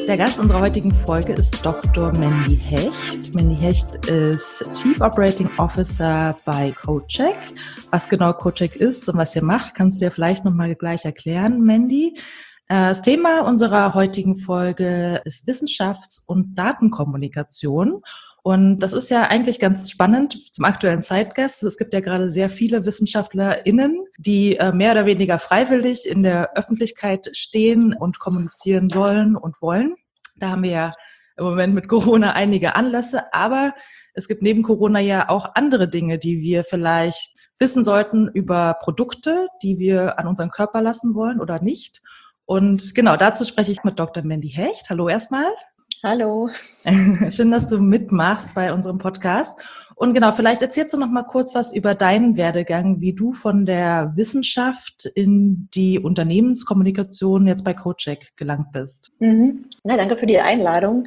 Der Gast unserer heutigen Folge ist Dr. Mandy Hecht. Mandy Hecht ist Chief Operating Officer bei CodeCheck. Was genau CodeCheck ist und was ihr macht, kannst du ja vielleicht nochmal gleich erklären, Mandy. Das Thema unserer heutigen Folge ist Wissenschafts- und Datenkommunikation. Und das ist ja eigentlich ganz spannend zum aktuellen Zeitgeist. Es gibt ja gerade sehr viele WissenschaftlerInnen, die mehr oder weniger freiwillig in der Öffentlichkeit stehen und kommunizieren sollen und wollen. Da haben wir ja im Moment mit Corona einige Anlässe, aber es gibt neben Corona ja auch andere Dinge, die wir vielleicht wissen sollten über Produkte, die wir an unseren Körper lassen wollen oder nicht. Und genau dazu spreche ich mit Dr. Mandy Hecht. Hallo erstmal. Hallo. Schön, dass du mitmachst bei unserem Podcast. Und genau, vielleicht erzählst du noch mal kurz was über deinen Werdegang, wie du von der Wissenschaft in die Unternehmenskommunikation jetzt bei CodeCheck gelangt bist. Na, danke für die Einladung.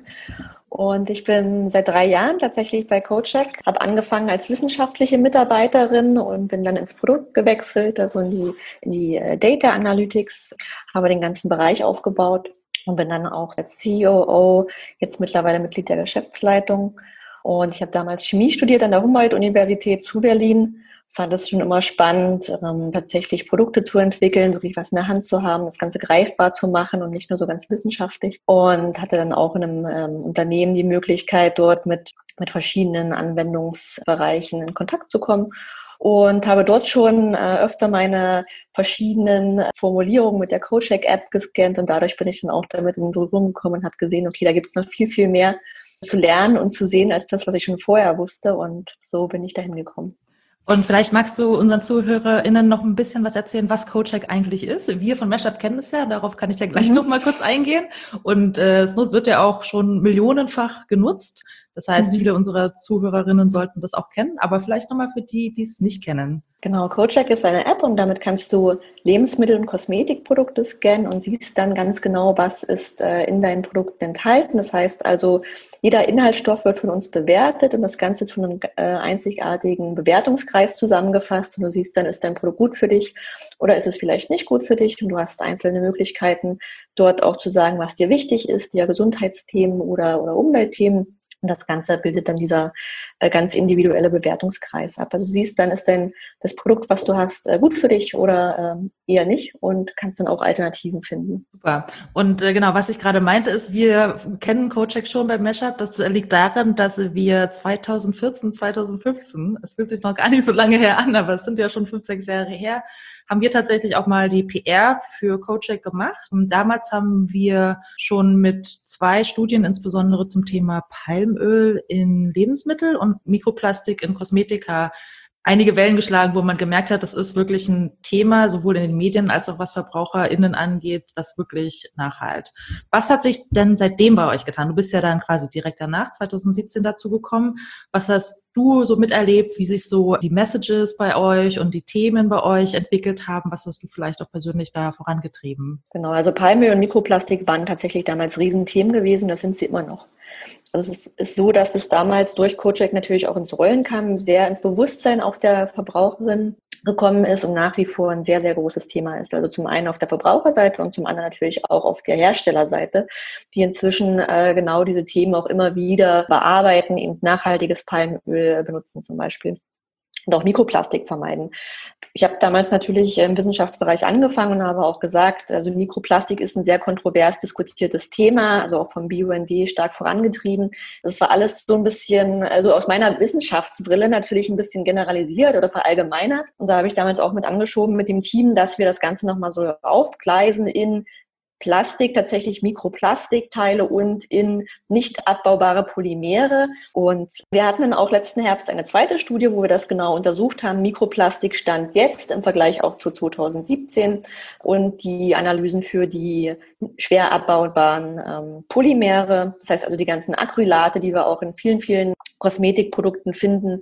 Und ich bin seit 3 Jahren tatsächlich bei CodeCheck, habe angefangen als wissenschaftliche Mitarbeiterin und bin dann ins Produkt gewechselt, also in die Data Analytics, habe den ganzen Bereich aufgebaut und bin dann auch als COO jetzt mittlerweile Mitglied der Geschäftsleitung. Und ich habe damals Chemie studiert an der Humboldt-Universität zu Berlin. Fand es schon immer spannend, tatsächlich Produkte zu entwickeln, wirklich was in der Hand zu haben, das Ganze greifbar zu machen und nicht nur so ganz wissenschaftlich. Und hatte dann auch in einem Unternehmen die Möglichkeit, dort mit verschiedenen Anwendungsbereichen in Kontakt zu kommen. Und habe dort schon öfter meine verschiedenen Formulierungen mit der CodeCheck-App gescannt und dadurch bin ich dann auch damit in Berührung gekommen und habe gesehen, okay, da gibt es noch viel, viel mehr zu lernen und zu sehen als das, was ich schon vorher wusste, und so bin ich dahin gekommen. Und vielleicht magst du unseren ZuhörerInnen noch ein bisschen was erzählen, was CodeCheck eigentlich ist. Wir von Mashup kennen es ja, darauf kann ich ja gleich noch mal kurz eingehen. Und es wird ja auch schon millionenfach genutzt. Das heißt, viele unserer ZuhörerInnen sollten das auch kennen, aber vielleicht noch mal für die, die es nicht kennen. Genau, CodeCheck ist eine App und damit kannst du Lebensmittel- und Kosmetikprodukte scannen und siehst dann ganz genau, was ist in deinen Produkten enthalten. Das heißt also, jeder Inhaltsstoff wird von uns bewertet und das Ganze zu einem einzigartigen Bewertungskreis zusammengefasst und du siehst dann, ist dein Produkt gut für dich oder ist es vielleicht nicht gut für dich, und du hast einzelne Möglichkeiten, dort auch zu sagen, was dir wichtig ist, ja Gesundheitsthemen oder Umweltthemen. Und das Ganze bildet dann dieser ganz individuelle Bewertungskreis ab. Also du siehst, dann ist das Produkt, was du hast, gut für dich oder eher nicht und kannst dann auch Alternativen finden. Super. Und genau, was ich gerade meinte, ist, wir kennen CodeCheck schon bei Mashup. Das liegt daran, dass wir 2014, 2015, es fühlt sich noch gar nicht so lange her an, aber es sind ja schon 5, 6 Jahre her, haben wir tatsächlich auch mal die PR für CodeCheck gemacht. Und damals haben wir schon mit 2 Studien, insbesondere zum Thema Palmöl in Lebensmittel und Mikroplastik in Kosmetika, einige Wellen geschlagen, wo man gemerkt hat, das ist wirklich ein Thema, sowohl in den Medien als auch was VerbraucherInnen angeht, das wirklich nachhalt. Was hat sich denn seitdem bei euch getan? Du bist ja dann quasi direkt danach, 2017 dazu gekommen. Was hast du so miterlebt, wie sich so die Messages bei euch und die Themen bei euch entwickelt haben? Was hast du vielleicht auch persönlich da vorangetrieben? Genau, also Palmöl und Mikroplastik waren tatsächlich damals Riesenthemen gewesen, das sind sie immer noch. Also es ist so, dass es damals durch CodeCheck natürlich auch ins Rollen kam, sehr ins Bewusstsein auch der Verbraucherin gekommen ist und nach wie vor ein sehr, sehr großes Thema ist. Also zum einen auf der Verbraucherseite und zum anderen natürlich auch auf der Herstellerseite, die inzwischen genau diese Themen auch immer wieder bearbeiten, eben nachhaltiges Palmöl benutzen zum Beispiel. Und auch Mikroplastik vermeiden. Ich habe damals natürlich im Wissenschaftsbereich angefangen und habe auch gesagt, also Mikroplastik ist ein sehr kontrovers diskutiertes Thema, also auch vom BUND stark vorangetrieben. Das war alles so ein bisschen, also aus meiner Wissenschaftsbrille natürlich ein bisschen generalisiert oder verallgemeinert. Und so habe ich damals auch mit angeschoben mit dem Team, dass wir das Ganze nochmal so aufgleisen in Plastik, tatsächlich Mikroplastikteile und in nicht abbaubare Polymere. Und wir hatten dann auch letzten Herbst eine zweite Studie, wo wir das genau untersucht haben. Mikroplastik stand jetzt im Vergleich auch zu 2017 und die Analysen für die schwer abbaubaren Polymere, das heißt also die ganzen Acrylate, die wir auch in vielen, vielen Kosmetikprodukten finden.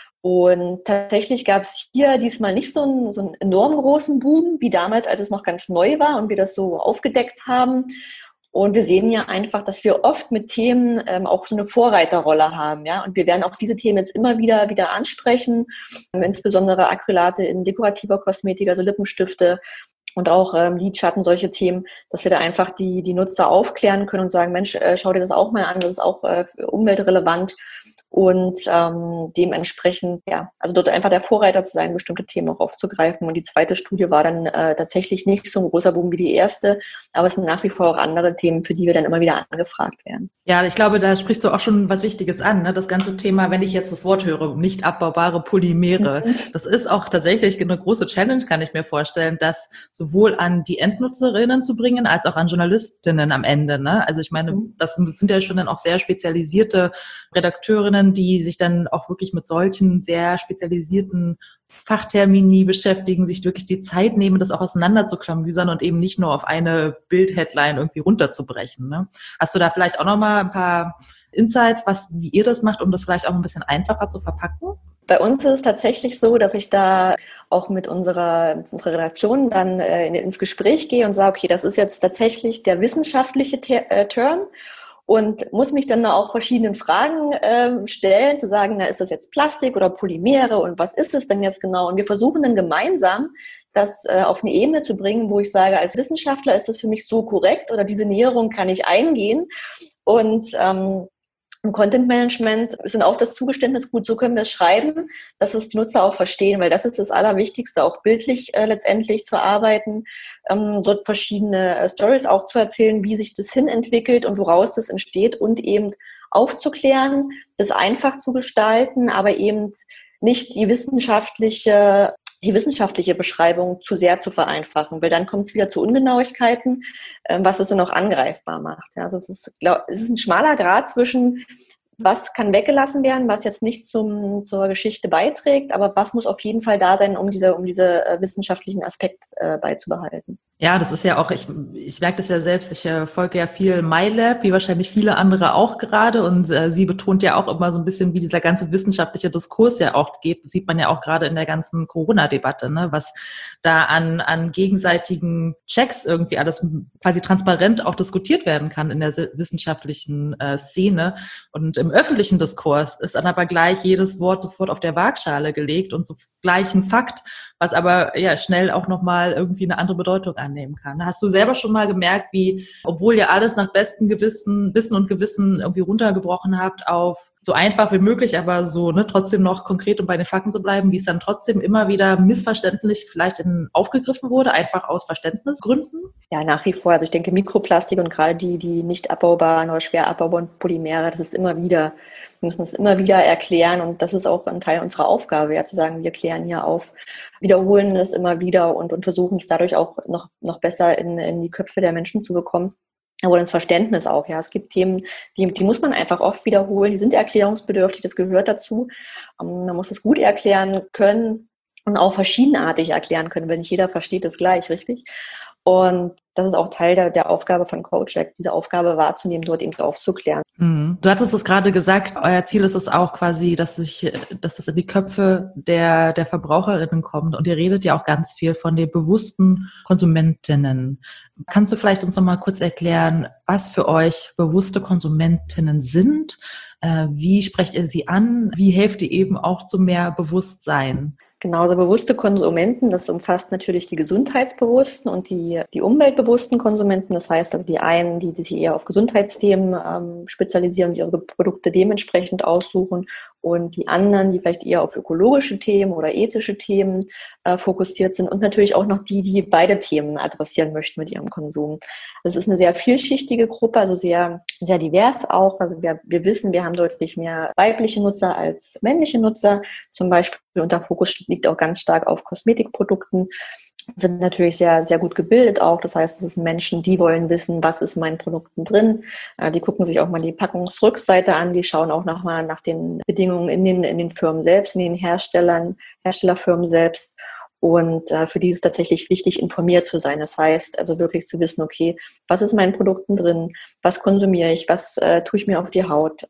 Und tatsächlich gab es hier diesmal nicht so einen enorm großen Boom wie damals, als es noch ganz neu war und wir das so aufgedeckt haben. Und wir sehen ja einfach, dass wir oft mit Themen auch so eine Vorreiterrolle haben, ja. Und wir werden auch diese Themen jetzt immer wieder ansprechen, insbesondere Acrylate in dekorativer Kosmetik, also Lippenstifte. und auch Lidschatten, solche Themen, dass wir da einfach die Nutzer aufklären können und sagen, Mensch, schau dir das auch mal an, das ist auch umweltrelevant. Und dementsprechend, ja, also dort einfach der Vorreiter zu sein, bestimmte Themen auch aufzugreifen. Und die zweite Studie war dann tatsächlich nicht so ein großer Boom wie die erste, aber es sind nach wie vor auch andere Themen, für die wir dann immer wieder angefragt werden. Ja, ich glaube, da sprichst du auch schon was Wichtiges an, ne? Das ganze Thema, wenn ich jetzt das Wort höre, nicht abbaubare Polymere, das ist auch tatsächlich eine große Challenge, kann ich mir vorstellen, das sowohl an die Endnutzerinnen zu bringen, als auch an Journalistinnen am Ende, ne? Also ich meine, das sind ja schon dann auch sehr spezialisierte Redakteurinnen, die sich dann auch wirklich mit solchen sehr spezialisierten Fachtermini beschäftigen, sich wirklich die Zeit nehmen, das auch auseinanderzuklamüsern und eben nicht nur auf eine Bild-Headline irgendwie runterzubrechen, ne? Hast du da vielleicht auch nochmal ein paar Insights, wie ihr das macht, um das vielleicht auch ein bisschen einfacher zu verpacken? Bei uns ist es tatsächlich so, dass ich da auch mit unserer Redaktion dann ins Gespräch gehe und sage, okay, das ist jetzt tatsächlich der wissenschaftliche Term und muss mich dann auch verschiedenen Fragen stellen, zu sagen, na, ist das jetzt Plastik oder Polymere und was ist es denn jetzt genau? Und wir versuchen dann gemeinsam, das auf eine Ebene zu bringen, wo ich sage, als Wissenschaftler ist das für mich so korrekt oder diese Näherung kann ich eingehen. Und im Content Management ist dann auch das Zugeständnis gut, so können wir es schreiben, dass es die Nutzer auch verstehen, weil das ist das Allerwichtigste, auch bildlich letztendlich zu arbeiten, dort verschiedene Stories auch zu erzählen, wie sich das hinentwickelt und woraus das entsteht und eben aufzuklären, das einfach zu gestalten, aber eben nicht die wissenschaftliche Beschreibung zu sehr zu vereinfachen, weil dann kommt es wieder zu Ungenauigkeiten, was es dann auch angreifbar macht. Ja, also es ist ein schmaler Grat zwischen, was kann weggelassen werden, was jetzt nicht zur Geschichte beiträgt, aber was muss auf jeden Fall da sein, um diese wissenschaftlichen Aspekt beizubehalten. Ja, das ist ja auch, ich merke das ja selbst, ich folge ja viel MyLab, wie wahrscheinlich viele andere auch gerade und sie betont ja auch immer so ein bisschen, wie dieser ganze wissenschaftliche Diskurs ja auch geht. Das sieht man ja auch gerade in der ganzen Corona-Debatte, ne? Was da an gegenseitigen Checks irgendwie alles quasi transparent auch diskutiert werden kann in der wissenschaftlichen Szene. Und im öffentlichen Diskurs ist dann aber gleich jedes Wort sofort auf der Waagschale gelegt und so gleich ein Fakt, was aber ja schnell auch nochmal irgendwie eine andere Bedeutung annehmen kann. Hast du selber schon mal gemerkt, wie, obwohl ihr alles nach bestem Wissen und Gewissen irgendwie runtergebrochen habt auf so einfach wie möglich, aber so trotzdem noch konkret und bei den Fakten zu bleiben, wie es dann trotzdem immer wieder missverständlich vielleicht aufgegriffen wurde, einfach aus Verständnisgründen? Ja, nach wie vor. Also ich denke, Mikroplastik und gerade die nicht abbaubaren oder schwer abbaubaren Polymere, wir müssen es immer wieder erklären und das ist auch ein Teil unserer Aufgabe, ja, zu sagen, wir klären hier auf, wiederholen es immer wieder und versuchen es dadurch auch noch besser in die Köpfe der Menschen zu bekommen. Oder ins Verständnis auch, ja. Es gibt Themen, die muss man einfach oft wiederholen, die sind erklärungsbedürftig, das gehört dazu. Man muss es gut erklären können und auch verschiedenartig erklären können, weil nicht jeder versteht es gleich, richtig? Und das ist auch Teil der Aufgabe von CodeCheck, diese Aufgabe wahrzunehmen, dort eben aufzuklären. Mhm. Du hattest es gerade gesagt, euer Ziel ist es auch quasi, dass das in die Köpfe der Verbraucherinnen kommt. Und ihr redet ja auch ganz viel von den bewussten Konsumentinnen. Kannst du vielleicht uns noch mal kurz erklären, was für euch bewusste Konsumentinnen sind? Wie sprecht ihr sie an? Wie helft ihr eben auch zu mehr Bewusstsein? Genauso bewusste Konsumenten, das umfasst natürlich die gesundheitsbewussten und die umweltbewussten Konsumenten. Das heißt also die einen, die sich eher auf Gesundheitsthemen spezialisieren, die ihre Produkte dementsprechend aussuchen und die anderen, die vielleicht eher auf ökologische Themen oder ethische Themen fokussiert sind und natürlich auch noch die beide Themen adressieren möchten mit ihrem Konsum. Das ist eine sehr vielschichtige Gruppe, also sehr, sehr divers auch. Also wir wissen, wir haben deutlich mehr weibliche Nutzer als männliche Nutzer zum Beispiel und der Fokus liegt auch ganz stark auf Kosmetikprodukten, sind natürlich sehr, sehr gut gebildet auch. Das heißt, es sind Menschen, die wollen wissen, was ist in meinen Produkten drin. Die gucken sich auch mal die Packungsrückseite an, die schauen auch nochmal nach den Bedingungen in den Firmen selbst, in den Herstellerfirmen selbst. Und für die ist es tatsächlich wichtig, informiert zu sein. Das heißt, also wirklich zu wissen, okay, was ist in meinen Produkten drin, was konsumiere ich, was tue ich mir auf die Haut.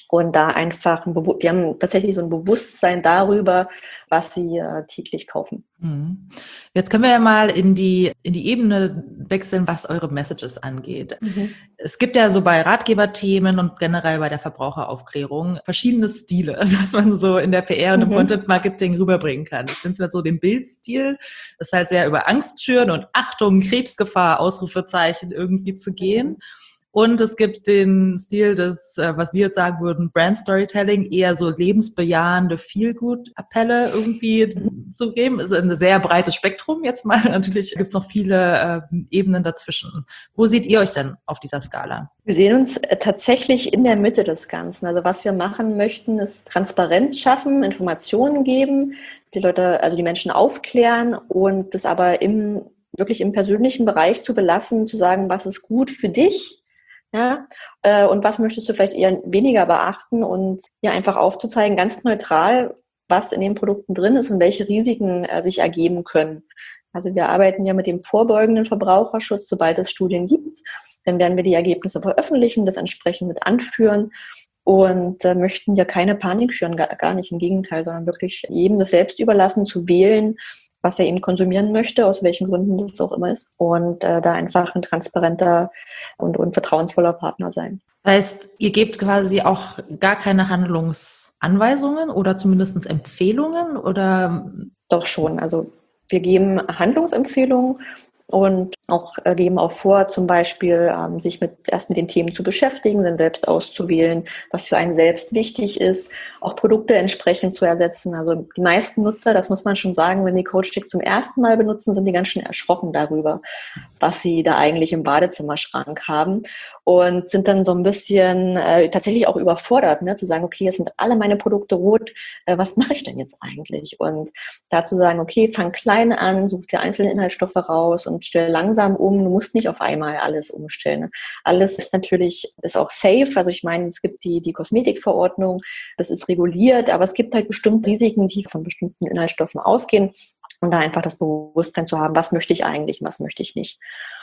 Und da einfach, die haben tatsächlich so ein Bewusstsein darüber, was sie täglich kaufen. Mhm. Jetzt können wir ja mal in die Ebene wechseln, was eure Messages angeht. Mhm. Es gibt ja so bei Ratgeberthemen und generell bei der Verbraucheraufklärung verschiedene Stile, was man so in der PR und im Content-Marketing rüberbringen kann. Ich finde es so den Bildstil, das ist halt sehr über Angst schüren und Achtung, Krebsgefahr, Ausrufezeichen irgendwie zu gehen. Und es gibt den Stil des, was wir jetzt sagen würden, Brand Storytelling, eher so lebensbejahende Feel-Good-Appelle irgendwie zu geben. Ist ein sehr breites Spektrum jetzt mal. Natürlich gibt es noch viele Ebenen dazwischen. Wo seht ihr euch denn auf dieser Skala? Wir sehen uns tatsächlich in der Mitte des Ganzen. Also was wir machen möchten, ist Transparenz schaffen, Informationen geben, die Leute, also die Menschen aufklären und das aber wirklich im persönlichen Bereich zu belassen, zu sagen, was ist gut für dich. Ja, und was möchtest du vielleicht eher weniger beachten und ja einfach aufzuzeigen, ganz neutral, was in den Produkten drin ist und welche Risiken sich ergeben können. Also wir arbeiten ja mit dem vorbeugenden Verbraucherschutz, sobald es Studien gibt. Dann werden wir die Ergebnisse veröffentlichen, das entsprechend mit anführen und möchten ja keine Panik schüren, gar nicht, im Gegenteil, sondern wirklich jedem das selbst überlassen, zu wählen, was er eben konsumieren möchte, aus welchen Gründen das auch immer ist. Und da einfach ein transparenter und vertrauensvoller Partner sein. Das heißt, ihr gebt quasi auch gar keine Handlungsanweisungen oder zumindest Empfehlungen oder? Doch schon. Also wir geben Handlungsempfehlungen und geben auch vor, zum Beispiel sich erst mit den Themen zu beschäftigen, dann selbst auszuwählen, was für einen selbst wichtig ist, auch Produkte entsprechend zu ersetzen. Also die meisten Nutzer, das muss man schon sagen, wenn die CoachTech zum ersten Mal benutzen, sind die ganz schön erschrocken darüber, was sie da eigentlich im Badezimmerschrank haben und sind dann so ein bisschen tatsächlich auch überfordert, ne, zu sagen, okay, es sind alle meine Produkte rot, was mache ich denn jetzt eigentlich? Und dazu sagen, okay, fang klein an, such dir einzelne Inhaltsstoffe raus und stell langsam um. Du musst nicht auf einmal alles umstellen. Alles ist auch safe. Also ich meine, es gibt die Kosmetikverordnung, das ist reguliert, aber es gibt halt bestimmte Risiken, die von bestimmten Inhaltsstoffen ausgehen. Und da einfach das Bewusstsein zu haben, was möchte ich eigentlich, was möchte ich nicht.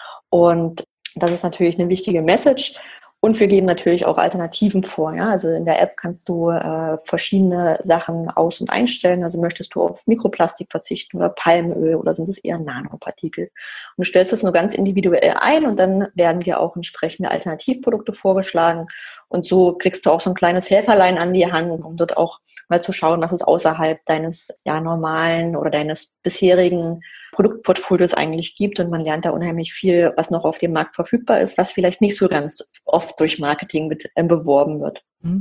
Und das ist natürlich eine wichtige Message. Und wir geben natürlich auch Alternativen vor. Ja? Also in der App kannst du verschiedene Sachen aus- und einstellen. Also möchtest du auf Mikroplastik verzichten oder Palmöl oder sind es eher Nanopartikel? Und du stellst das nur ganz individuell ein und dann werden dir auch entsprechende Alternativprodukte vorgeschlagen. Und so kriegst du auch so ein kleines Helferlein an die Hand, um dort auch mal zu schauen, was es außerhalb deines normalen oder deines bisherigen Produktportfolios eigentlich gibt. Und man lernt da unheimlich viel, was noch auf dem Markt verfügbar ist, was vielleicht nicht so ganz oft durch Marketing beworben wird.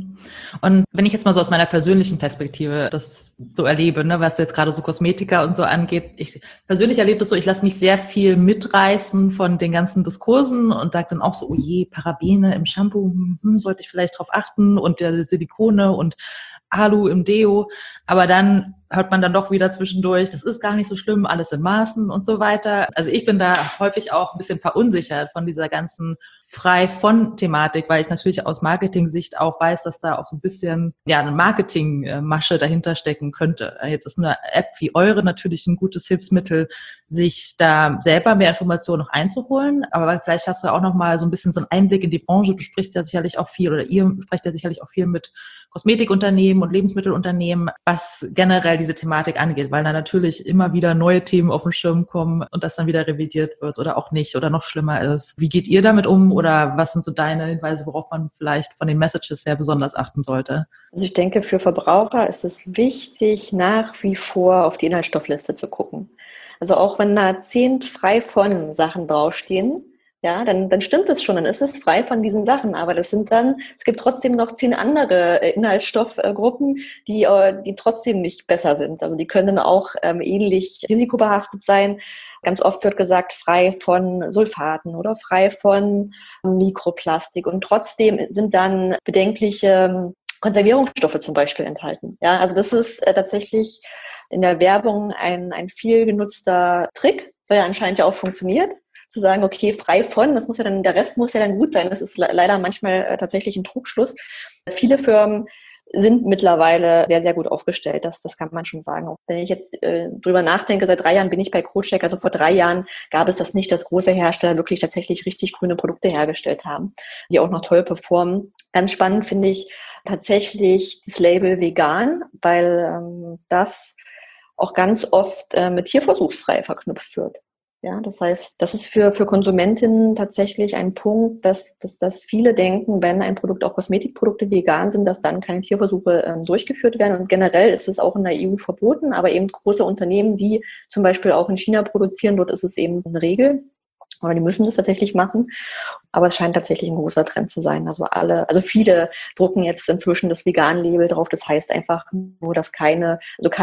Und wenn ich jetzt mal so aus meiner persönlichen Perspektive das so erlebe, ne, was jetzt gerade so Kosmetika und so angeht, ich persönlich erlebe das so, ich lasse mich sehr viel mitreißen von den ganzen Diskursen und sage dann auch so, oh je, Parabene im Shampoo, sollte ich vielleicht drauf achten und der Silikone und Alu im Deo, aber dann hört man dann doch wieder zwischendurch, das ist gar nicht so schlimm, alles in Maßen und so weiter. Also ich bin da häufig auch ein bisschen verunsichert von dieser ganzen frei von Thematik, weil ich natürlich aus Marketing-Sicht auch weiß, dass da auch so ein bisschen eine Marketingmasche dahinter stecken könnte. Jetzt ist eine App wie eure natürlich ein gutes Hilfsmittel, sich da selber mehr Informationen noch einzuholen, aber vielleicht hast du auch noch mal so ein bisschen so einen Einblick in die Branche. Du sprichst ja sicherlich auch viel oder ihr sprecht ja sicherlich auch viel mit Kosmetikunternehmen und Lebensmittelunternehmen, was generell diese Thematik angeht, weil da natürlich immer wieder neue Themen auf den Schirm kommen und das dann wieder revidiert wird oder auch nicht oder noch schlimmer ist. Wie geht ihr damit um oder was sind so deine Hinweise, worauf man vielleicht von den Messages sehr besonders achten sollte? Also ich denke, für Verbraucher ist es wichtig, nach wie vor auf die Inhaltsstoffliste zu gucken. Also auch wenn da 10 frei von Sachen draufstehen, ja, dann stimmt es schon, dann ist es frei von diesen Sachen. Aber es gibt trotzdem noch 10 andere Inhaltsstoffgruppen, die trotzdem nicht besser sind. Also die können auch ähnlich risikobehaftet sein. Ganz oft wird gesagt, frei von Sulfaten oder frei von Mikroplastik. Und trotzdem sind dann bedenkliche Konservierungsstoffe zum Beispiel enthalten. Ja, also das ist tatsächlich in der Werbung ein viel genutzter Trick, weil er anscheinend ja auch funktioniert. Zu sagen, okay, frei von, der Rest muss ja dann gut sein. Das ist leider manchmal tatsächlich ein Trugschluss. Viele Firmen sind mittlerweile sehr, sehr gut aufgestellt. Das kann man schon sagen. Auch wenn ich jetzt drüber nachdenke, seit 3 Jahren bin ich bei CoCheck. Also vor 3 Jahren gab es das nicht, dass große Hersteller wirklich tatsächlich richtig grüne Produkte hergestellt haben, die auch noch toll performen. Ganz spannend finde ich tatsächlich das Label vegan, weil das auch ganz oft mit tierversuchsfrei verknüpft wird. Ja, das heißt, das ist für Konsumentinnen tatsächlich ein Punkt, dass viele denken, wenn ein Produkt, auch Kosmetikprodukte vegan sind, dass dann keine Tierversuche durchgeführt werden. Und generell ist es auch in der EU verboten, aber eben große Unternehmen, die zum Beispiel auch in China produzieren, dort ist es eben eine Regel. Oder die müssen das tatsächlich machen. Aber es scheint tatsächlich ein großer Trend zu sein. Also viele drucken jetzt inzwischen das Vegan-Label drauf. Das heißt einfach nur, dass keiner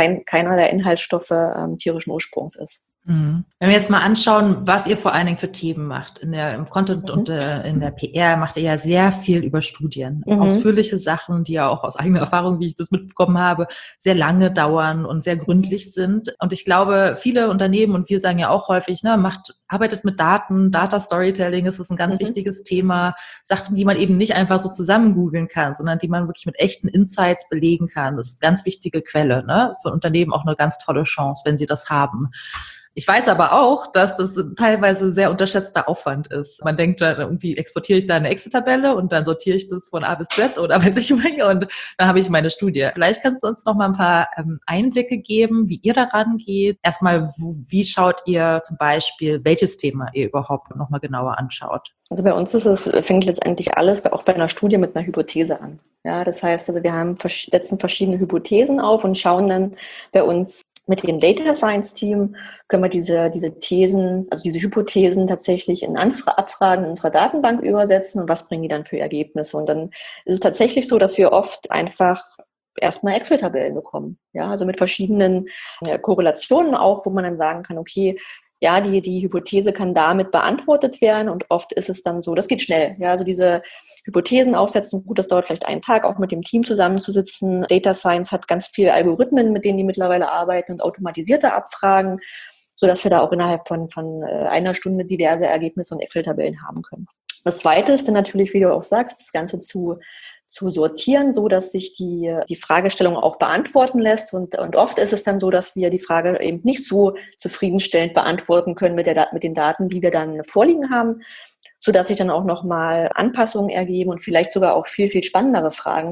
der Inhaltsstoffe tierischen Ursprungs ist. Wenn wir jetzt mal anschauen, was ihr vor allen Dingen für Themen macht. Im Content und in der PR macht ihr ja sehr viel über Studien. Ausführliche Sachen, die ja auch aus eigener Erfahrung, wie ich das mitbekommen habe, sehr lange dauern und sehr gründlich sind. Und ich glaube, viele Unternehmen, und wir sagen ja auch häufig, arbeitet mit Daten, Data Storytelling, ist ein ganz wichtiges Thema. Sachen, die man eben nicht einfach so zusammen googeln kann, sondern die man wirklich mit echten Insights belegen kann. Das ist eine ganz wichtige Quelle, ne? Für Unternehmen auch eine ganz tolle Chance, wenn sie das haben. Ich weiß aber auch, dass das teilweise sehr unterschätzter Aufwand ist. Man denkt dann irgendwie, exportiere ich da eine Excel-Tabelle und dann sortiere ich das von A bis Z oder weiß ich nicht und dann habe ich meine Studie. Vielleicht kannst du uns noch mal ein paar Einblicke geben, wie ihr daran geht. Erstmal, wie schaut ihr zum Beispiel, welches Thema ihr überhaupt noch mal genauer anschaut? Also bei uns fängt letztendlich alles auch bei einer Studie mit einer Hypothese an. Ja, das heißt, also wir setzen verschiedene Hypothesen auf und schauen dann bei uns mit dem Data Science Team, können wir diese Thesen, also diese Hypothesen tatsächlich in Abfragen in unserer Datenbank übersetzen und was bringen die dann für Ergebnisse. Und dann ist es tatsächlich so, dass wir oft einfach erstmal Excel-Tabellen bekommen. Ja, also mit verschiedenen Korrelationen auch, wo man dann sagen kann, okay, ja, die Hypothese kann damit beantwortet werden und oft ist es dann so, das geht schnell. Ja, also diese Hypothesen aufsetzen, gut, das dauert vielleicht einen Tag, auch mit dem Team zusammenzusitzen. Data Science hat ganz viele Algorithmen, mit denen die mittlerweile arbeiten und automatisierte Abfragen, sodass wir da auch innerhalb von einer Stunde diverse Ergebnisse und Excel-Tabellen haben können. Das Zweite ist dann natürlich, wie du auch sagst, das Ganze zu sortieren, so dass sich die Fragestellung auch beantworten lässt. Und oft ist es dann so, dass wir die Frage eben nicht so zufriedenstellend beantworten können mit den Daten, die wir dann vorliegen haben, so dass sich dann auch nochmal Anpassungen ergeben und vielleicht sogar auch viel, viel spannendere Fragen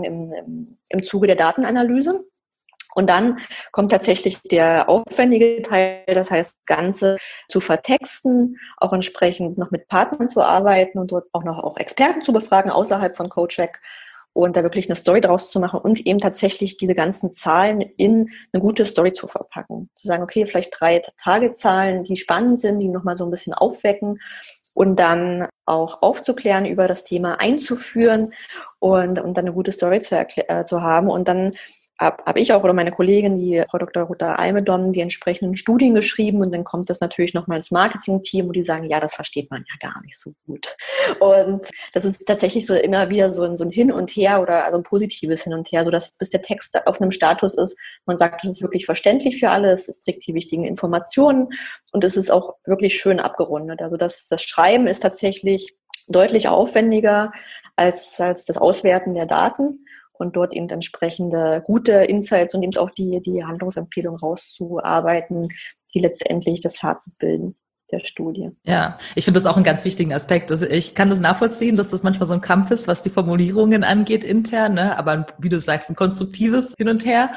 im Zuge der Datenanalyse. Und dann kommt tatsächlich der aufwendige Teil, das heißt, das Ganze zu vertexten, auch entsprechend noch mit Partnern zu arbeiten und dort auch noch auch Experten zu befragen außerhalb von CoCheck und da wirklich eine Story draus zu machen und eben tatsächlich diese ganzen Zahlen in eine gute Story zu verpacken. Zu sagen, okay, vielleicht 3 Tagezahlen, die spannend sind, die nochmal so ein bisschen aufwecken und dann auch aufzuklären, über das Thema einzuführen und dann eine gute Story zu haben. Und dann habe ich auch oder meine Kollegin, die Frau Dr. Ruta Almedon, die entsprechenden Studien geschrieben und dann kommt das natürlich nochmal ins Marketing-Team, wo die sagen, ja, das versteht man ja gar nicht so gut. Und das ist tatsächlich so immer wieder so ein Hin und Her oder also ein positives Hin und Her, so dass bis der Text auf einem Status ist, man sagt, das ist wirklich verständlich für alle, es trägt die wichtigen Informationen und es ist auch wirklich schön abgerundet. Also das Schreiben ist tatsächlich deutlich aufwendiger als das Auswerten der Daten. Und dort eben entsprechende gute Insights und eben auch die Handlungsempfehlung rauszuarbeiten, die letztendlich das Fazit bilden der Studie. Ja, ich finde das auch einen ganz wichtigen Aspekt. Also ich kann das nachvollziehen, dass das manchmal so ein Kampf ist, was die Formulierungen angeht intern, ne? Aber wie du sagst, ein konstruktives Hin und Her.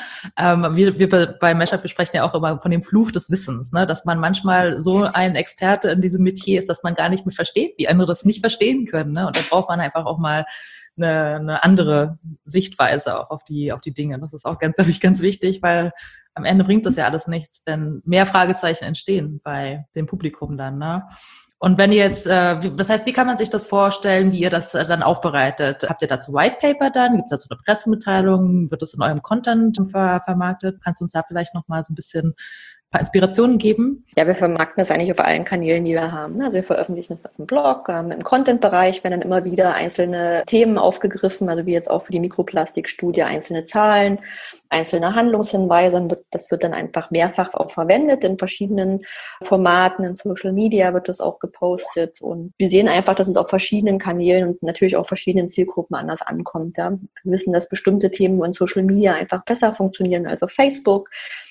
Wir bei Meshup, wir sprechen ja auch immer von dem Fluch des Wissens, ne? Dass man manchmal so ein Experte in diesem Metier ist, dass man gar nicht mehr versteht, wie andere das nicht verstehen können, ne? Und da braucht man einfach auch mal eine andere Sichtweise auch auf die Dinge. Das ist auch glaube ich, ganz wichtig, weil am Ende bringt das ja alles nichts, wenn mehr Fragezeichen entstehen bei dem Publikum dann, ne? Und wenn ihr jetzt, das heißt, wie kann man sich das vorstellen, wie ihr das dann aufbereitet? Habt ihr dazu White Paper dann? Gibt es dazu eine Pressemitteilung? Wird das in eurem Content vermarktet? Kannst du uns da vielleicht noch mal so ein bisschen paar Inspirationen geben? Ja, wir vermarkten das eigentlich auf allen Kanälen, die wir haben. Also wir veröffentlichen es auf dem Blog, im Content-Bereich werden dann immer wieder einzelne Themen aufgegriffen, also wie jetzt auch für die Mikroplastikstudie einzelne Zahlen, einzelne Handlungshinweise. Das wird dann einfach mehrfach auch verwendet in verschiedenen Formaten, in Social Media wird das auch gepostet. Und wir sehen einfach, dass es auf verschiedenen Kanälen und natürlich auch verschiedenen Zielgruppen anders ankommt. Ja. Wir wissen, dass bestimmte Themen in Social Media einfach besser funktionieren als auf Facebook.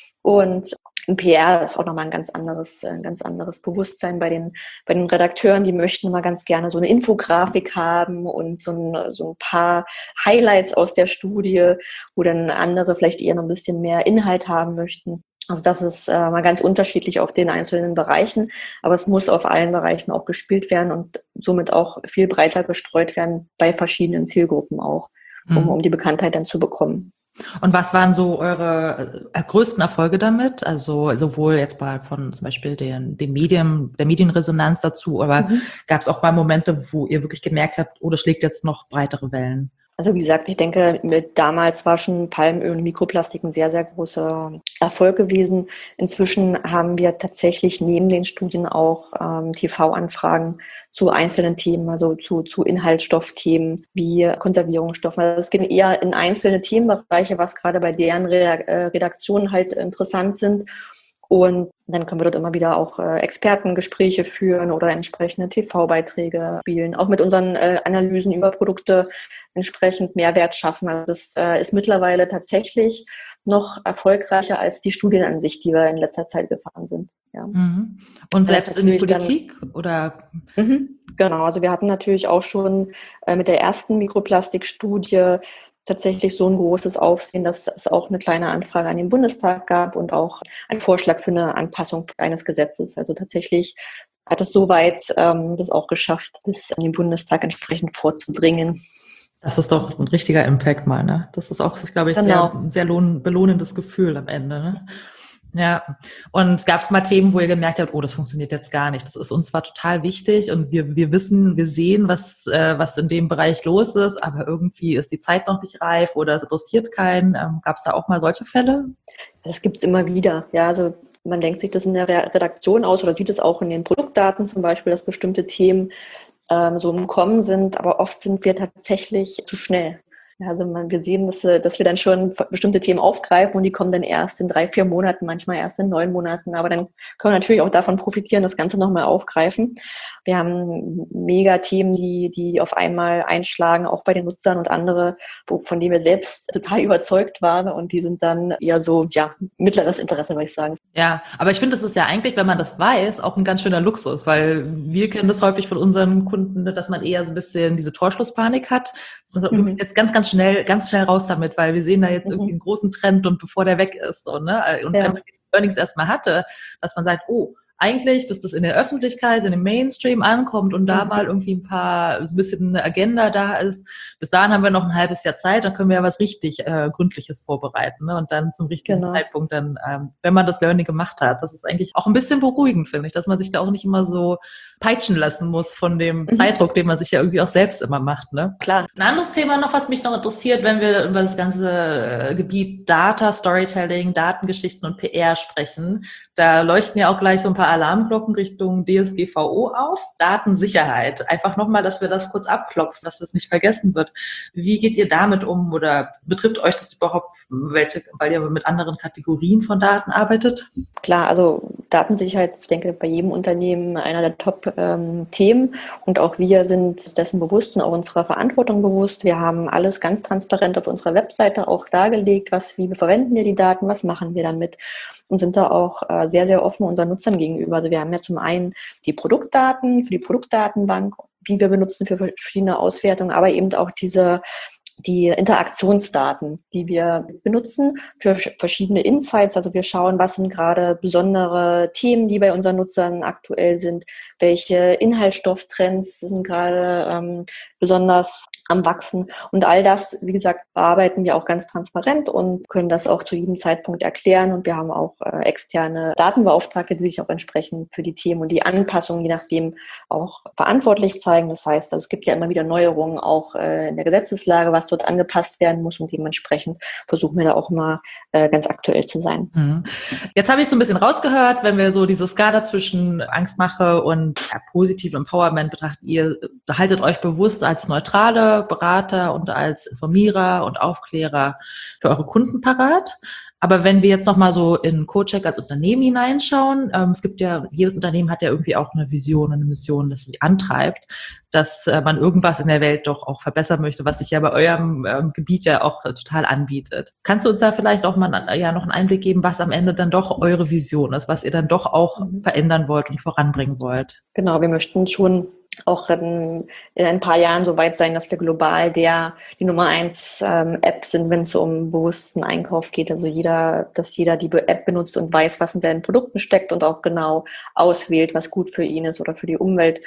Und im PR ist auch nochmal ein ganz anderes Bewusstsein bei den Redakteuren. Die möchten immer ganz gerne so eine Infografik haben und so ein paar Highlights aus der Studie, wo dann andere vielleicht eher noch ein bisschen mehr Inhalt haben möchten. Also das ist mal ganz unterschiedlich auf den einzelnen Bereichen, aber es muss auf allen Bereichen auch gespielt werden und somit auch viel breiter gestreut werden bei verschiedenen Zielgruppen auch, um die Bekanntheit dann zu bekommen. Und was waren so eure größten Erfolge damit? Also sowohl jetzt mal von zum Beispiel der Medienresonanz dazu, aber gab es auch mal Momente, wo ihr wirklich gemerkt habt, oh, das schlägt jetzt noch breitere Wellen? Also wie gesagt, ich denke, damals war schon Palmöl und Mikroplastik ein sehr, sehr großer Erfolg gewesen. Inzwischen haben wir tatsächlich neben den Studien auch TV-Anfragen zu einzelnen Themen, also zu Inhaltsstoffthemen wie Konservierungsstoffen. Also es geht eher in einzelne Themenbereiche, was gerade bei deren Redaktionen halt interessant sind. Und dann können wir dort immer wieder auch Expertengespräche führen oder entsprechende TV-Beiträge spielen, auch mit unseren Analysen über Produkte entsprechend Mehrwert schaffen. Also das ist mittlerweile tatsächlich noch erfolgreicher als die Studien an sich, die wir in letzter Zeit gefahren sind. Ja. Und selbst in die Politik oder? Genau, also wir hatten natürlich auch schon mit der ersten Mikroplastikstudie tatsächlich so ein großes Aufsehen, dass es auch eine kleine Anfrage an den Bundestag gab und auch einen Vorschlag für eine Anpassung eines Gesetzes. Also tatsächlich hat es soweit das auch geschafft, bis an den Bundestag entsprechend vorzudringen. Das ist doch ein richtiger Impact mal, ne? Das ist auch, glaube ich, genau. sehr belohnendes Gefühl am Ende, ne? Ja, und gab es mal Themen, wo ihr gemerkt habt, oh, das funktioniert jetzt gar nicht. Das ist uns zwar total wichtig und wir sehen, was in dem Bereich los ist, aber irgendwie ist die Zeit noch nicht reif oder es interessiert keinen. Gab es da auch mal solche Fälle? Das gibt es immer wieder. Ja, also man denkt sich das in der Redaktion aus oder sieht es auch in den Produktdaten zum Beispiel, dass bestimmte Themen so im Kommen sind, aber oft sind wir tatsächlich zu schnell. Also wir sehen, dass wir dann schon bestimmte Themen aufgreifen und die kommen dann erst in 3-4 Monaten, manchmal erst in 9 Monaten. Aber dann können wir natürlich auch davon profitieren, das Ganze nochmal aufgreifen. Wir haben mega Themen, die auf einmal einschlagen, auch bei den Nutzern und andere, von denen wir selbst total überzeugt waren und die sind dann eher so, ja, mittleres Interesse, würde ich sagen. Ja, aber ich finde, das ist ja eigentlich, wenn man das weiß, auch ein ganz schöner Luxus, weil wir kennen das häufig von unseren Kunden, dass man eher so ein bisschen diese Torschlusspanik hat. Also jetzt ganz schnell raus damit, weil wir sehen da jetzt irgendwie einen großen Trend und bevor der weg ist, so, ne? Und wenn man diese Learnings erstmal hatte, dass man sagt, oh, eigentlich, bis das in der Öffentlichkeit, in dem Mainstream ankommt und da mal irgendwie so ein bisschen eine Agenda da ist, bis dahin haben wir noch ein halbes Jahr Zeit, dann können wir ja was richtig Gründliches vorbereiten, ne? Und dann zum richtigen Zeitpunkt dann, wenn man das Learning gemacht hat. Das ist eigentlich auch ein bisschen beruhigend, finde ich, dass man sich da auch nicht immer so peitschen lassen muss von dem Zeitdruck, den man sich ja irgendwie auch selbst immer macht, ne? Klar. Ein anderes Thema noch, was mich noch interessiert, wenn wir über das ganze Gebiet Data, Storytelling, Datengeschichten und PR sprechen, da leuchten ja auch gleich so ein paar Alarmglocken Richtung DSGVO auf. Datensicherheit. Einfach nochmal, dass wir das kurz abklopfen, dass das nicht vergessen wird. Wie geht ihr damit um oder betrifft euch das überhaupt, weil ihr mit anderen Kategorien von Daten arbeitet? Klar, also Datensicherheit, ich denke, bei jedem Unternehmen einer der Top-Themen und auch wir sind dessen bewusst und auch unserer Verantwortung bewusst. Wir haben alles ganz transparent auf unserer Webseite auch dargelegt, wie verwenden wir die Daten, was machen wir damit und sind da auch sehr, sehr offen unseren Nutzern gegenüber. Also wir haben ja zum einen die Produktdaten für die Produktdatenbank, die wir benutzen für verschiedene Auswertungen, aber eben auch die Interaktionsdaten, die wir benutzen für verschiedene Insights. Also wir schauen, was sind gerade besondere Themen, die bei unseren Nutzern aktuell sind, welche Inhaltsstofftrends sind gerade besonders am Wachsen. Und all das, wie gesagt, bearbeiten wir auch ganz transparent und können das auch zu jedem Zeitpunkt erklären. Und wir haben auch externe Datenbeauftragte, die sich auch entsprechend für die Themen und die Anpassungen, je nachdem, auch verantwortlich zeigen. Das heißt, also es gibt ja immer wieder Neuerungen auch in der Gesetzeslage, was dort angepasst werden muss. Und dementsprechend versuchen wir da auch immer ganz aktuell zu sein. Jetzt habe ich so ein bisschen rausgehört, wenn wir so diese Skala zwischen Angstmache und positivem Empowerment betrachten, ihr haltet euch bewusst als neutrale Berater und als Informierer und Aufklärer für eure Kunden parat. Aber wenn wir jetzt nochmal so in CoCheck als Unternehmen hineinschauen, es gibt ja, jedes Unternehmen hat ja irgendwie auch eine Vision und eine Mission, das sich antreibt, dass man irgendwas in der Welt doch auch verbessern möchte, was sich ja bei eurem Gebiet ja auch total anbietet. Kannst du uns da vielleicht auch mal noch einen Einblick geben, was am Ende dann doch eure Vision ist, was ihr dann doch auch verändern wollt und voranbringen wollt? Genau, wir möchten schon auch in ein paar Jahren so weit sein, dass wir global die Nummer 1 App sind, wenn es um bewussten Einkauf geht. Also dass jeder die App benutzt und weiß, was in seinen Produkten steckt und auch genau auswählt, was gut für ihn ist oder für die Umwelt.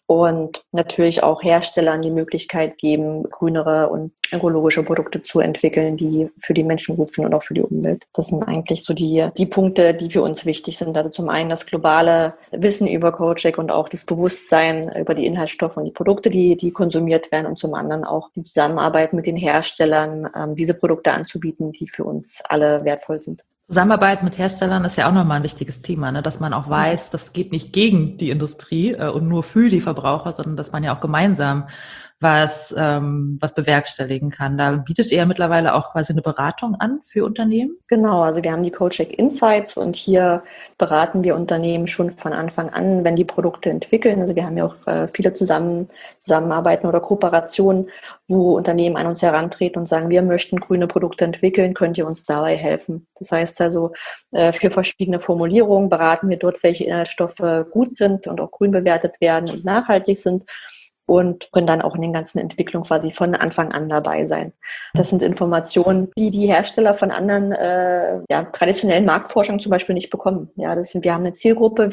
Und natürlich auch Herstellern die Möglichkeit geben, grünere und ökologische Produkte zu entwickeln, die für die Menschen gut sind und auch für die Umwelt. Das sind eigentlich so die Punkte, die für uns wichtig sind. Also zum einen das globale Wissen über CoCheck und auch das Bewusstsein über die Inhaltsstoffe und die Produkte, die konsumiert werden, und zum anderen auch die Zusammenarbeit mit den Herstellern, diese Produkte anzubieten, die für uns alle wertvoll sind. Zusammenarbeit mit Herstellern ist ja auch nochmal ein wichtiges Thema, ne? Dass man auch weiß, das geht nicht gegen die Industrie und nur für die Verbraucher, sondern dass man ja auch gemeinsam was bewerkstelligen kann. Da bietet ihr ja mittlerweile auch quasi eine Beratung an für Unternehmen? Genau, also wir haben die CoCheck Insights und hier beraten wir Unternehmen schon von Anfang an, wenn die Produkte entwickeln. Also wir haben ja auch viele Zusammenarbeiten oder Kooperationen, wo Unternehmen an uns herantreten und sagen, wir möchten grüne Produkte entwickeln, könnt ihr uns dabei helfen? Das heißt also, für verschiedene Formulierungen beraten wir dort, welche Inhaltsstoffe gut sind und auch grün bewertet werden und nachhaltig sind, und können dann auch in den ganzen Entwicklungen quasi von Anfang an dabei sein. Das sind Informationen, die die Hersteller von anderen traditionellen Marktforschungen zum Beispiel nicht bekommen. Ja, wir haben eine Zielgruppe,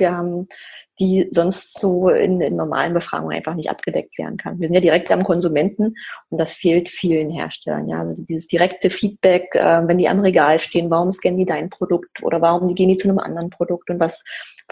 die sonst so in normalen Befragungen einfach nicht abgedeckt werden kann. Wir sind ja direkt am Konsumenten und das fehlt vielen Herstellern. Ja, also dieses direkte Feedback, wenn die am Regal stehen, warum scannen die dein Produkt oder warum gehen die zu einem anderen Produkt und was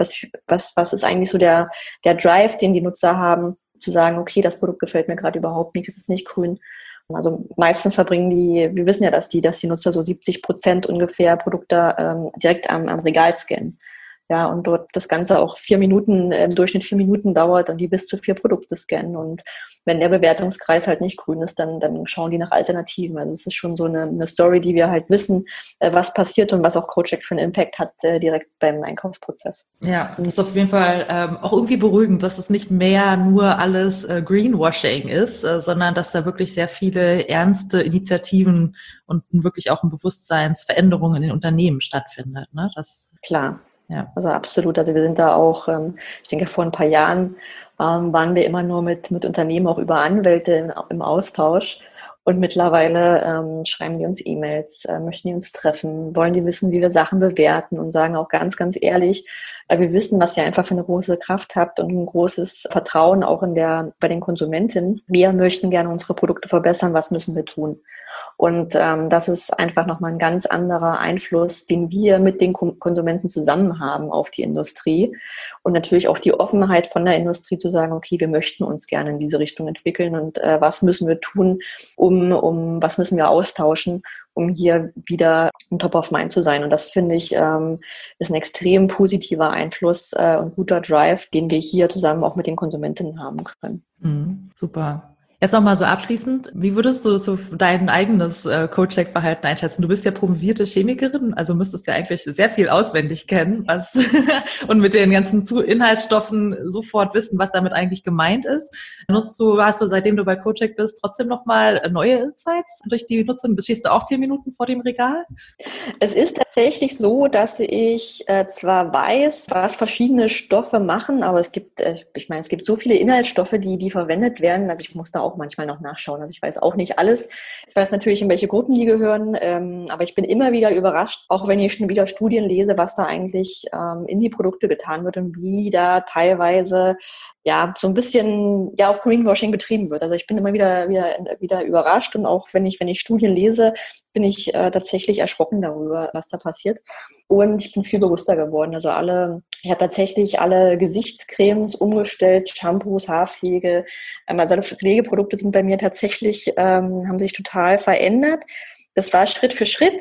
ist eigentlich so der Drive, den die Nutzer haben, zu sagen, okay, das Produkt gefällt mir gerade überhaupt nicht, es ist nicht grün. Also meistens wir wissen ja, dass die Nutzer so 70% ungefähr Produkte direkt am Regal scannen. Ja, und dort das Ganze auch 4 Minuten, im Durchschnitt 4 Minuten dauert und die bis zu 4 Produkte scannen. Und wenn der Bewertungskreis halt nicht grün ist, dann schauen die nach Alternativen. Also es ist schon so eine Story, die wir halt wissen, was passiert und was auch CoCheck für einen Impact hat, direkt beim Einkaufsprozess. Ja, das ist auf jeden Fall auch irgendwie beruhigend, dass es nicht mehr nur alles Greenwashing ist, sondern dass da wirklich sehr viele ernste Initiativen und wirklich auch eine Bewusstseinsveränderung in den Unternehmen stattfindet. Ne? Klar. Ja. Also absolut. Also wir sind da auch, ich denke, vor ein paar Jahren waren wir immer nur mit Unternehmen auch über Anwälte im Austausch. Und mittlerweile schreiben die uns E-Mails, möchten die uns treffen, wollen die wissen, wie wir Sachen bewerten und sagen auch ganz, ganz ehrlich, wir wissen, was ihr einfach für eine große Kraft habt und ein großes Vertrauen auch bei den Konsumentinnen. Wir möchten gerne unsere Produkte verbessern, was müssen wir tun? Und das ist einfach nochmal ein ganz anderer Einfluss, den wir mit den Konsumenten zusammen haben auf die Industrie. Und natürlich auch die Offenheit von der Industrie zu sagen, okay, wir möchten uns gerne in diese Richtung entwickeln und was müssen wir tun, was müssen wir austauschen, um hier wieder Top of Mind zu sein. Und das, finde ich, ist ein extrem positiver Einfluss und guter Drive, den wir hier zusammen auch mit den Konsumentinnen haben können. Super. Jetzt nochmal so abschließend, wie würdest du so dein eigenes CoCheck-Verhalten einschätzen? Du bist ja promovierte Chemikerin, also müsstest ja eigentlich sehr viel auswendig kennen und mit den ganzen Inhaltsstoffen sofort wissen, was damit eigentlich gemeint ist. Hast du, seitdem du bei CoCheck bist, trotzdem nochmal neue Insights durch die Nutzung? Stehst du auch 4 Minuten vor dem Regal? Es ist tatsächlich so, dass ich zwar weiß, was verschiedene Stoffe machen, aber es gibt so viele Inhaltsstoffe, die verwendet werden, also ich muss da auch auch manchmal noch nachschauen. Also ich weiß auch nicht alles. Ich weiß natürlich, in welche Gruppen die gehören, aber ich bin immer wieder überrascht, auch wenn ich schon wieder Studien lese, was da eigentlich in die Produkte getan wird und wie da teilweise ja so ein bisschen ja auch Greenwashing betrieben wird. Also ich bin immer wieder überrascht, und auch wenn ich Studien lese, bin ich tatsächlich erschrocken darüber, was da passiert. Und ich bin viel bewusster geworden. Also ich habe tatsächlich alle Gesichtscremes umgestellt, Shampoos, Haarpflege. Also alle Pflegeprodukte sind bei mir tatsächlich, haben sich total verändert. Das war Schritt für Schritt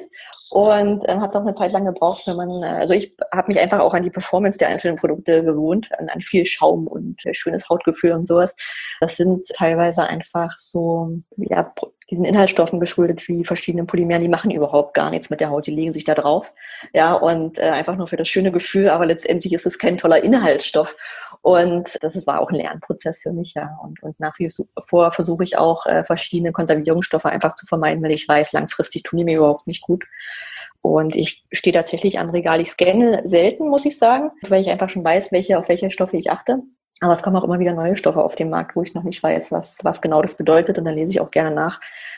und hat doch eine Zeit lang gebraucht, also ich habe mich einfach auch an die Performance der einzelnen Produkte gewohnt, an viel Schaum und schönes Hautgefühl und sowas. Das sind teilweise einfach so, ja, diesen Inhaltsstoffen geschuldet wie verschiedene Polymeren, die machen überhaupt gar nichts mit der Haut, die legen sich da drauf. Ja, und einfach nur für das schöne Gefühl, aber letztendlich ist es kein toller Inhaltsstoff. Und das war auch ein Lernprozess für mich, ja. Und nach wie vor versuche ich auch, verschiedene Konservierungsstoffe einfach zu vermeiden, weil ich weiß, langfristig tun die mir überhaupt nicht gut. Und ich stehe tatsächlich am Regal. Ich scanne selten, muss ich sagen, weil ich einfach schon weiß, auf welche Stoffe ich achte. Aber es kommen auch immer wieder neue Stoffe auf den Markt, wo ich noch nicht weiß, was genau das bedeutet. Und dann lese ich auch gerne nach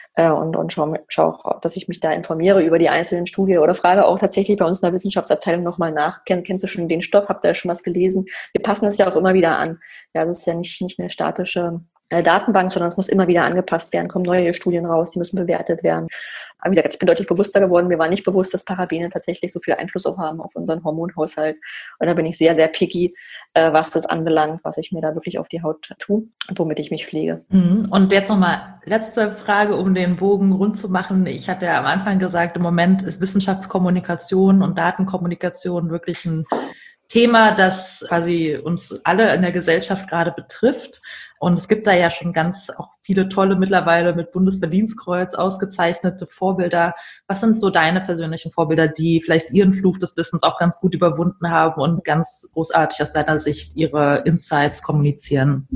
und schaue auch, dass ich mich da informiere über die einzelnen Studien oder frage auch tatsächlich bei uns in der Wissenschaftsabteilung nochmal nach. Kennst du schon den Stoff? Habt ihr schon was gelesen? Wir passen es ja auch immer wieder an. Ja, das ist ja nicht eine statische Datenbank, sondern es muss immer wieder angepasst werden, kommen neue Studien raus, die müssen bewertet werden. Aber wie gesagt, ich bin deutlich bewusster geworden. Mir war nicht bewusst, dass Parabene tatsächlich so viel Einfluss auch haben auf unseren Hormonhaushalt. Und da bin ich sehr, sehr picky, was das anbelangt, was ich mir da wirklich auf die Haut tue und womit ich mich pflege. Und jetzt nochmal letzte Frage, um den Bogen rund zu machen. Ich habe ja am Anfang gesagt, im Moment ist Wissenschaftskommunikation und Datenkommunikation wirklich ein Thema, das quasi uns alle in der Gesellschaft gerade betrifft. Und es gibt da ja schon ganz auch viele tolle mittlerweile mit Bundesverdienstkreuz ausgezeichnete Vorbilder. Was sind so deine persönlichen Vorbilder, die vielleicht ihren Fluch des Wissens auch ganz gut überwunden haben und ganz großartig aus deiner Sicht ihre Insights kommunizieren?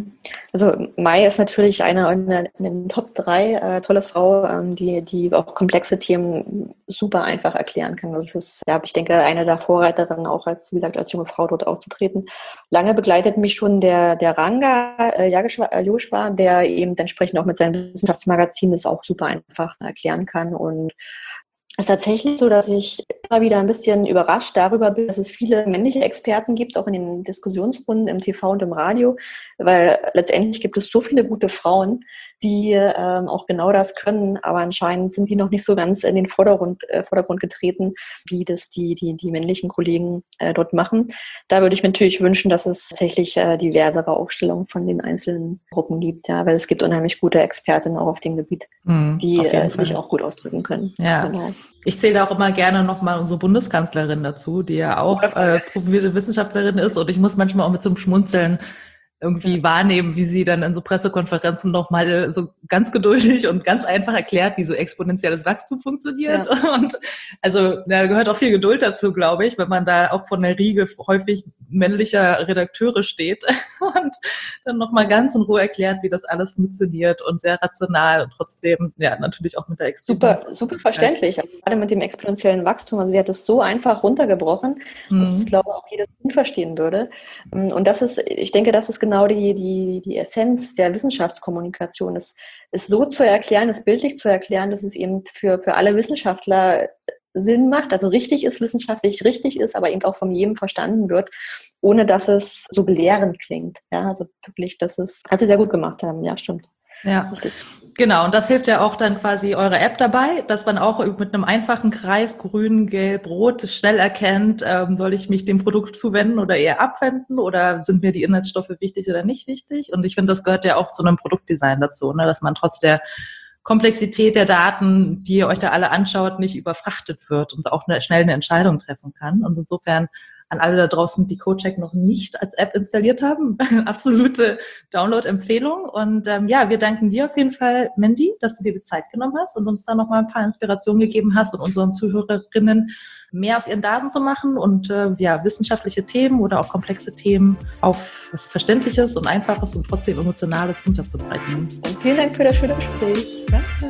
Also Mai ist natürlich eine in den Top 3, tolle Frau, die auch komplexe Themen super einfach erklären kann. Das ist, ja, ich denke, eine der Vorreiterinnen auch als junge Frau dort aufzutreten. Lange begleitet mich schon der Ranga Yogeshwar, der eben entsprechend auch mit seinem Wissenschaftsmagazin das auch super einfach erklären kann. Und es ist tatsächlich so, dass ich immer wieder ein bisschen überrascht darüber bin, dass es viele männliche Experten gibt, auch in den Diskussionsrunden im TV und im Radio, weil letztendlich gibt es so viele gute Frauen, die auch genau das können, aber anscheinend sind die noch nicht so ganz in den Vordergrund getreten, wie das die männlichen Kollegen dort machen. Da würde ich mir natürlich wünschen, dass es tatsächlich diversere Aufstellungen von den einzelnen Gruppen gibt, ja, weil es gibt unheimlich gute Expertinnen auch auf dem Gebiet, die sich auch gut ausdrücken können. Ja. Genau. Ich zähle auch immer gerne nochmal unsere Bundeskanzlerin dazu, die ja auch promovierte Wissenschaftlerin ist, und ich muss manchmal auch mit so einem Schmunzeln irgendwie wahrnehmen, wie sie dann in so Pressekonferenzen nochmal so ganz geduldig und ganz einfach erklärt, wie so exponentielles Wachstum funktioniert. Ja. Und also da gehört auch viel Geduld dazu, glaube ich, wenn man da auch von der Riege häufig männlicher Redakteure steht und dann nochmal ganz in Ruhe erklärt, wie das alles funktioniert, und sehr rational und trotzdem, ja, natürlich auch mit der super verständlich. Also gerade mit dem exponentiellen Wachstum, also sie hat es so einfach runtergebrochen, dass es, glaube ich, auch jedes Kind verstehen würde. Und ich denke, das ist genau die Essenz der Wissenschaftskommunikation. Es ist so zu erklären, es bildlich zu erklären, dass es eben für alle Wissenschaftler Sinn macht, also wissenschaftlich richtig ist, aber eben auch von jedem verstanden wird, ohne dass es so belehrend klingt. Ja, also wirklich, hat sie sehr gut gemacht haben. Ja, stimmt. Ja, genau. Und das hilft ja auch dann quasi eure App dabei, dass man auch mit einem einfachen Kreis, grün, gelb, rot, schnell erkennt, soll ich mich dem Produkt zuwenden oder eher abwenden, oder sind mir die Inhaltsstoffe wichtig oder nicht wichtig? Und ich finde, das gehört ja auch zu einem Produktdesign dazu, ne, dass man trotz der Komplexität der Daten, die ihr euch da alle anschaut, nicht überfrachtet wird und auch schnell eine Entscheidung treffen kann. Und insofern an alle da draußen, die CoCheck noch nicht als App installiert haben, absolute Download-Empfehlung. Und ja, wir danken dir auf jeden Fall, Mandy, dass du dir die Zeit genommen hast und uns da noch mal ein paar Inspirationen gegeben hast und unseren Zuhörerinnen mehr aus ihren Daten zu machen und ja, wissenschaftliche Themen oder auch komplexe Themen auf was Verständliches und Einfaches und trotzdem Emotionales runterzubrechen. Und vielen Dank für das schöne Gespräch. Danke.